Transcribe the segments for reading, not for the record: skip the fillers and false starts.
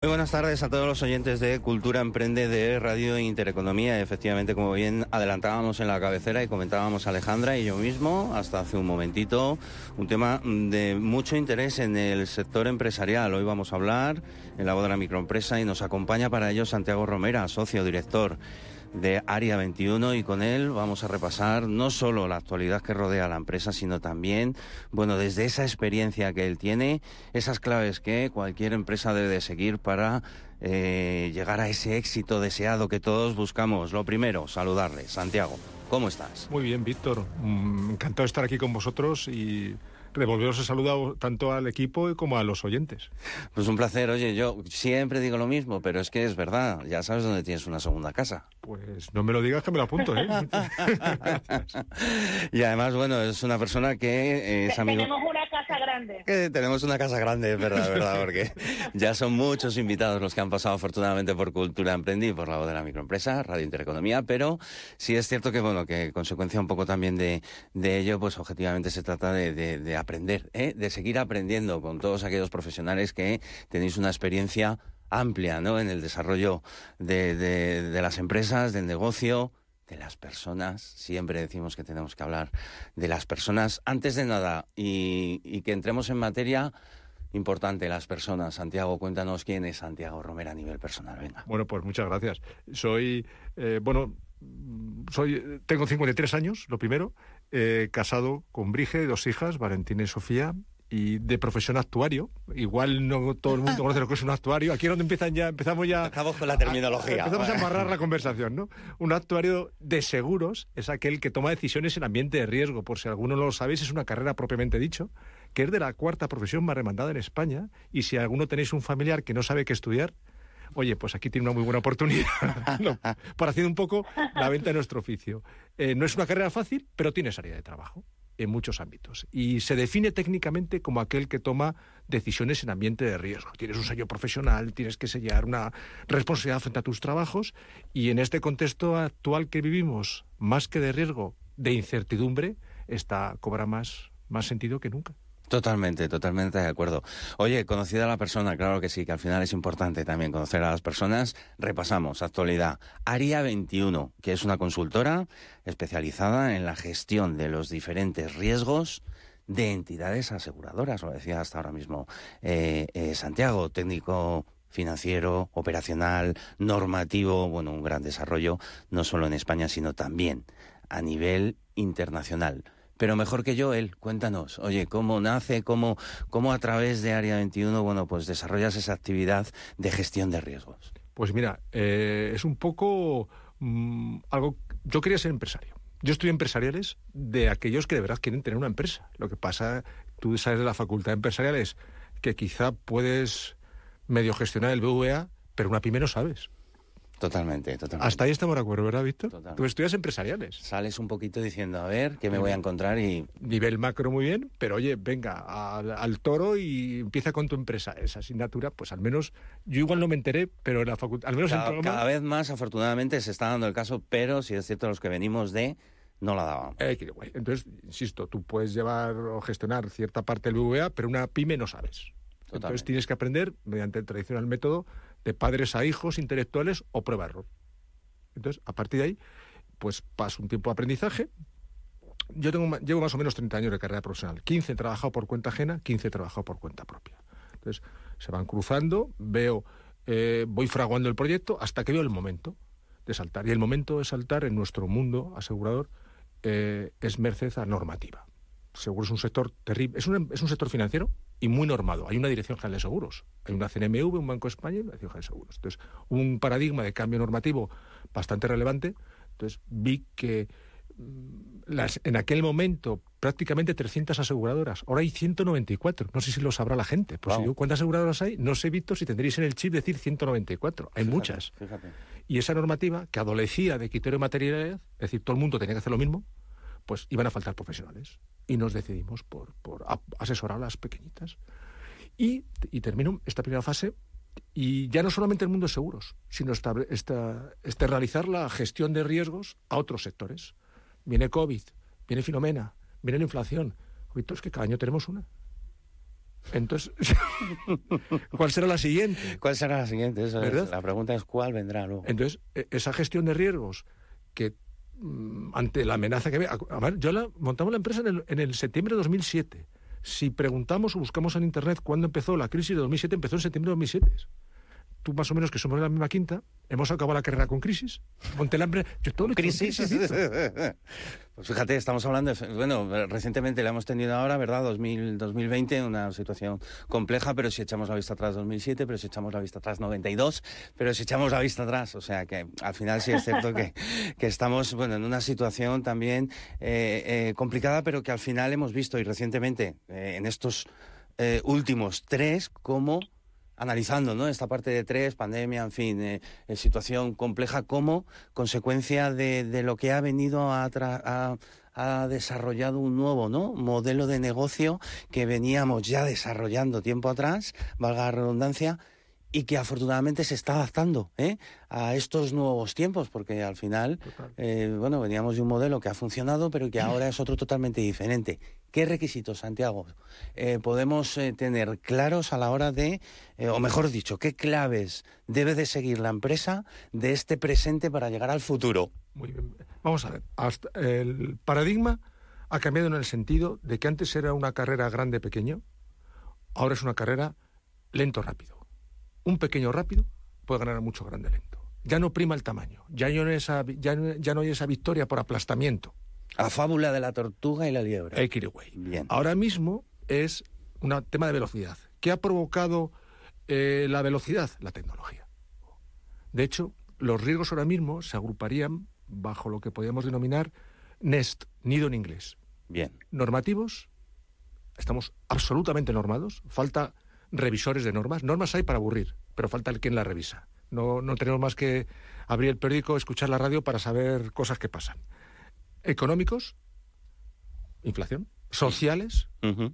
Muy buenas tardes a todos los oyentes de Cultura Emprende de Radio Intereconomía. Efectivamente, como bien adelantábamos en la cabecera y comentábamos Alejandra y yo mismo hasta hace un momentito, un tema de mucho interés en el sector empresarial. Hoy vamos a hablar en la voz de la microempresa y nos acompaña para ello Santiago Romera, socio director de Área 21, y con él vamos a repasar no solo la actualidad que rodea a la empresa, sino también, bueno, desde esa experiencia que él tiene, esas claves que cualquier empresa debe de seguir para llegar a ese éxito deseado que todos buscamos. Lo primero, saludarle. Santiago, ¿cómo estás? Muy bien, Víctor. Encantado de estar aquí con vosotros y devolveros el saludo tanto al equipo como a los oyentes. Pues un placer. Oye, yo siempre digo lo mismo, pero es que es verdad. Ya sabes dónde tienes una segunda casa. Pues no me lo digas, que me lo apunto, ¿eh? Y además, bueno, es una persona que es amigo... Tenemos una casa grande. Tenemos una casa grande, es verdad, porque ya son muchos invitados los que han pasado afortunadamente por Cultura Emprende y por la voz de la microempresa, Radio Intereconomía, pero sí es cierto que, bueno, que consecuencia un poco también de ello, pues objetivamente se trata de aprender, de seguir aprendiendo con todos aquellos profesionales que tenéis una experiencia amplia, ¿no?, en el desarrollo de las empresas, del negocio, de las personas. Siempre decimos que tenemos que hablar de las personas antes de nada y que entremos en materia importante, las personas. Santiago, cuéntanos quién es Santiago Romera a nivel personal. Venga. Bueno, pues muchas gracias. Tengo 53 años, lo primero, casado con Brige, 2 hijas, Valentina y Sofía, y de profesión actuario. Igual no todo el mundo conoce lo que es un actuario. Aquí es donde empezamos ya... Acabamos con la terminología. Empezamos a amarrar la conversación, ¿no? Un actuario de seguros es aquel que toma decisiones en ambiente de riesgo. Por si alguno no lo sabéis, es una carrera propiamente dicho, que es de la 4ª profesión más demandada en España, y si alguno tenéis un familiar que no sabe qué estudiar, oye, pues aquí tiene una muy buena oportunidad, ¿no?, para hacer un poco la venta de nuestro oficio. No es una carrera fácil, pero tiene salida de trabajo en muchos ámbitos. Y se define técnicamente como aquel que toma decisiones en ambiente de riesgo. Tienes un sello profesional, tienes que sellar una responsabilidad frente a tus trabajos, y en este contexto actual que vivimos, más que de riesgo, de incertidumbre, cobra más sentido que nunca. Totalmente de acuerdo. Oye, conocida la persona, claro que sí, que al final es importante también conocer a las personas. Repasamos actualidad. Área 21, que es una consultora especializada en la gestión de los diferentes riesgos de entidades aseguradoras, lo decía hasta ahora mismo Santiago, técnico financiero, operacional, normativo, bueno, un gran desarrollo, no solo en España, sino también a nivel internacional. Pero mejor que yo, él, cuéntanos, oye, ¿cómo nace, cómo a través de Área 21, bueno, pues desarrollas esa actividad de gestión de riesgos? Pues mira, es un poco algo... Yo quería ser empresario. Yo estudié empresariales de aquellos que de verdad quieren tener una empresa. Lo que pasa, tú sabes de la facultad de empresariales, que quizá puedes medio gestionar el BVA, pero una pyme no sabes. Totalmente. Hasta ahí estamos de acuerdo, ¿verdad, Víctor? Totalmente. Tú estudias empresariales. Sales un poquito diciendo, a ver, ¿qué me voy a encontrar? Y nivel macro muy bien, pero oye, venga, al toro y empieza con tu empresa. Esa asignatura, pues al menos, yo igual no me enteré, pero en la facultad, al menos cada vez más, afortunadamente, se está dando el caso, pero si es cierto, los que venimos no la dábamos. Entonces, insisto, tú puedes llevar o gestionar cierta parte del BVA, pero una pyme no sabes. Totalmente. Entonces tienes que aprender mediante el tradicional método de padres a hijos intelectuales o prueba-error. Entonces, a partir de ahí, pues paso un tiempo de aprendizaje. Yo llevo más o menos 30 años de carrera profesional. 15 he trabajado por cuenta ajena, 15 he trabajado por cuenta propia. Entonces, se van cruzando, voy fraguando el proyecto hasta que veo el momento de saltar. Y el momento de saltar en nuestro mundo asegurador es merced a normativa. Seguro es un sector terrible, es un sector financiero y muy normado. Hay una Dirección General de Seguros, hay una CNMV, un Banco de España y una Dirección General de Seguros. Entonces, hubo un paradigma de cambio normativo bastante relevante. Entonces, vi que en aquel momento prácticamente 300 aseguradoras, ahora hay 194, no sé si lo sabrá la gente. Pues wow. Si digo, ¿cuántas aseguradoras hay? No sé, Víctor, si tendréis en el chip decir 194, hay muchas. Fíjate. Y esa normativa, que adolecía de criterio de materialidad, es decir, todo el mundo tenía que hacer lo mismo, pues iban a faltar profesionales. Y nos decidimos por asesorar a las pequeñitas. Y termino esta primera fase, y ya no solamente el mundo de seguros, sino realizar la gestión de riesgos a otros sectores. Viene COVID, viene Filomena, viene la inflación. Víctor, es que cada año tenemos una. Entonces, ¿cuál será la siguiente? ¿Cuál será la siguiente? Eso es, la pregunta es ¿cuál vendrá luego? Entonces, esa gestión de riesgos que ante la amenaza que había... montamos la empresa en el septiembre de 2007. Si preguntamos o buscamos en Internet cuándo empezó la crisis de 2007, empezó en septiembre de 2007. Tú más o menos, que somos de la misma quinta, hemos acabado la carrera con crisis. Monté la empresa... Yo todo lo crisis. Pues fíjate, estamos hablando recientemente la hemos tenido ahora, ¿verdad? 2020, una situación compleja, pero si echamos la vista atrás 2007, pero si echamos la vista atrás 92, pero si echamos la vista atrás, o sea que al final sí es cierto que estamos, en una situación también complicada, pero que al final hemos visto y recientemente en estos últimos 3 como analizando, ¿no?, esta parte de 3, pandemia, en fin, situación compleja, como consecuencia de lo que ha venido ha desarrollado un nuevo, ¿no?, modelo de negocio que veníamos ya desarrollando tiempo atrás, valga la redundancia, y que afortunadamente se está adaptando a estos nuevos tiempos, porque al final, veníamos de un modelo que ha funcionado, pero que ahora es otro totalmente diferente. ¿Qué requisitos, Santiago, podemos tener claros a la hora de, o mejor dicho, qué claves debe de seguir la empresa de este presente para llegar al futuro? Muy bien. Vamos a ver. El paradigma ha cambiado en el sentido de que antes era una carrera grande-pequeño, ahora es una carrera lento-rápido. Un pequeño rápido puede ganar a mucho grande lento. Ya no prima el tamaño, ya no hay esa victoria por aplastamiento. La fábula de la tortuga y la liebre. Bien. Ahora mismo es un tema de velocidad. ¿Qué ha provocado la velocidad? La tecnología. De hecho, los riesgos ahora mismo se agruparían bajo lo que podríamos denominar NEST, nido en inglés. Bien. Normativos, estamos absolutamente normados, falta revisores de normas. Normas hay para aburrir, pero falta el quien las revisa. No tenemos más que abrir el periódico, escuchar la radio para saber cosas que pasan. Económicos, inflación, sociales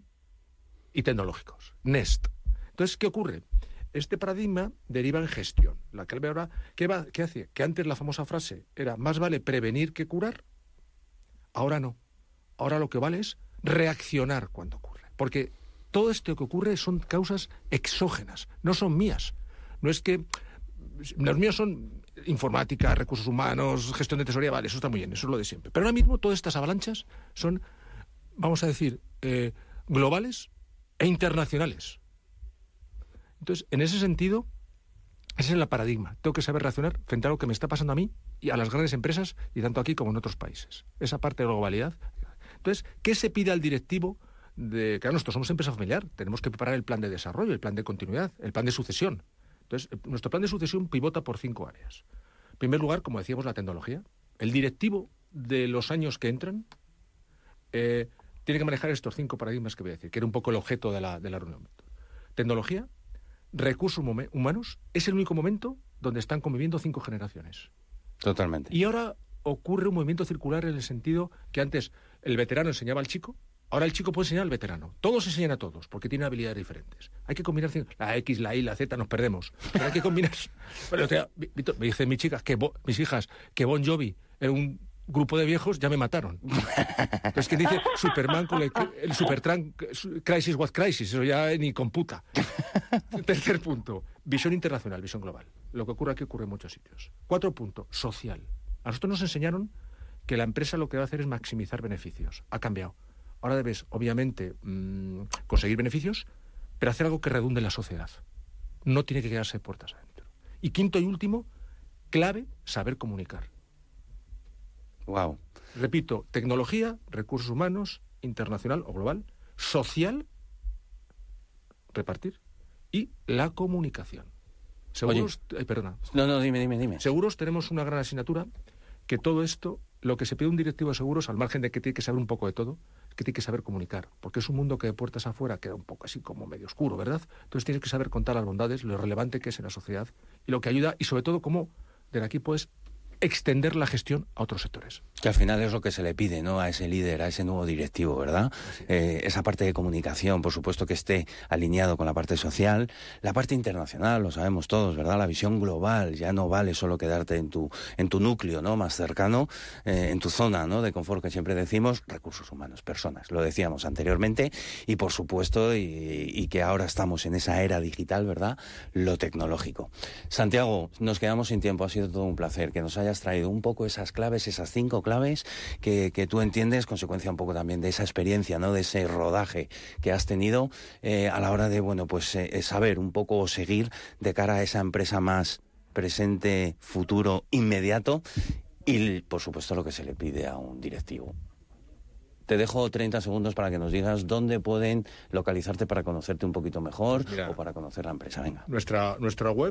y tecnológicos. NEST. Entonces, ¿qué ocurre? Este paradigma deriva en gestión. La clave ahora, ¿qué hace? Que antes la famosa frase era más vale prevenir que curar. Ahora no. Ahora lo que vale es reaccionar cuando ocurre. Porque todo esto que ocurre son causas exógenas, no son mías. No es que los míos son informática, recursos humanos, gestión de tesorería, vale, eso está muy bien, eso es lo de siempre. Pero ahora mismo todas estas avalanchas son, vamos a decir, globales e internacionales. Entonces, en ese sentido, ese es el paradigma. Tengo que saber reaccionar frente a lo que me está pasando a mí y a las grandes empresas, y tanto aquí como en otros países. Esa parte de globalidad. Entonces, ¿qué se pide al directivo? Claro, nosotros somos empresa familiar, tenemos que preparar el plan de desarrollo, el plan de continuidad, el plan de sucesión. Entonces, nuestro plan de sucesión pivota por 5 áreas. En primer lugar, como decíamos, la tecnología. El directivo de los años que entran tiene que manejar estos 5 paradigmas que voy a decir, que era un poco el objeto de la reunión. Tecnología, recursos humanos, es el único momento donde están conviviendo 5 generaciones. Totalmente. Y ahora ocurre un movimiento circular en el sentido que antes el veterano enseñaba al chico. Ahora el chico puede enseñar al veterano. Todos enseñan a todos, porque tienen habilidades diferentes. Hay que combinar la X, la Y, la Z, nos perdemos. Pero hay que combinar... Bueno, Víctor, me dicen mis hijas, que Bon Jovi era un grupo de viejos, ya me mataron. Entonces, ¿quién dice Superman con el Supertran Crisis What Crisis? Eso ya ni computa. Tercer punto, visión internacional, visión global. Lo que ocurre aquí ocurre en muchos sitios. 4 puntos, social. A nosotros nos enseñaron que la empresa lo que va a hacer es maximizar beneficios. Ha cambiado. Ahora debes, obviamente, conseguir beneficios, pero hacer algo que redunde en la sociedad. No tiene que quedarse puertas adentro. Y quinto y último, clave, saber comunicar. Wow. Repito, tecnología, recursos humanos, internacional o global, social, repartir, y la comunicación. Seguros... perdona. No, dime. Seguros tenemos una gran asignatura, que todo esto, lo que se pide a un directivo de seguros, al margen de que tiene que saber un poco de todo, que tiene que saber comunicar, porque es un mundo que de puertas afuera queda un poco así como medio oscuro, ¿verdad? Entonces tienes que saber contar las bondades, lo relevante que es en la sociedad y lo que ayuda, y sobre todo cómo de aquí puedes extender la gestión a otros sectores. Que al final es lo que se le pide, ¿no?, a ese líder, a ese nuevo directivo, ¿verdad? Esa parte de comunicación, por supuesto, que esté alineado con la parte social, la parte internacional, lo sabemos todos, ¿verdad? La visión global, ya no vale solo quedarte en tu núcleo, ¿no?, más cercano, en tu zona, ¿no?, de confort, que siempre decimos, recursos humanos, personas, lo decíamos anteriormente, y por supuesto, y que ahora estamos en esa era digital, ¿verdad?, lo tecnológico. Santiago, nos quedamos sin tiempo, ha sido todo un placer que nos hayas traído un poco esas claves, esas 5 claves que tú entiendes, consecuencia un poco también de esa experiencia, ¿no?, de ese rodaje que has tenido a la hora de, bueno, pues saber un poco o seguir de cara a esa empresa más presente, futuro, inmediato y, por supuesto, lo que se le pide a un directivo. Te dejo 30 segundos para que nos digas dónde pueden localizarte para conocerte un poquito mejor, pues mira, o para conocer la empresa. Venga. Nuestra web,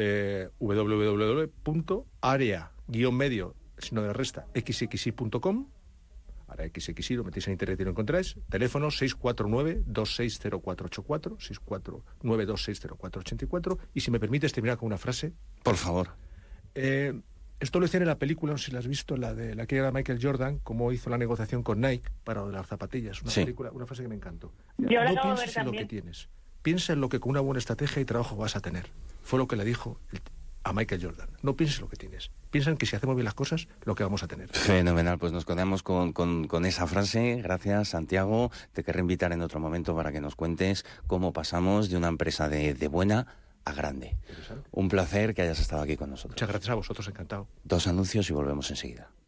www.area-medio, sino de resta, xxi.com. Ahora xxi, lo metéis en internet y lo encontráis. Teléfono 649-260484, 649-260484. Y si me permites terminar con una frase. Por favor. Esto lo decía en la película, no sé si la has visto, la que era Michael Jordan, cómo hizo la negociación con Nike para lo de las zapatillas. Una película, una frase que me encantó. No pienses en lo que tienes, piensa en lo que con una buena estrategia y trabajo vas a tener. Fue lo que le dijo a Michael Jordan. No pienses lo que tienes. Piensa en que si hacemos bien las cosas, lo que vamos a tener. Fenomenal, pues nos quedamos con esa frase. Gracias, Santiago. Te querré invitar en otro momento para que nos cuentes cómo pasamos de una empresa de buena a grande. Un placer que hayas estado aquí con nosotros. Muchas gracias a vosotros, encantado. 2 anuncios y volvemos enseguida.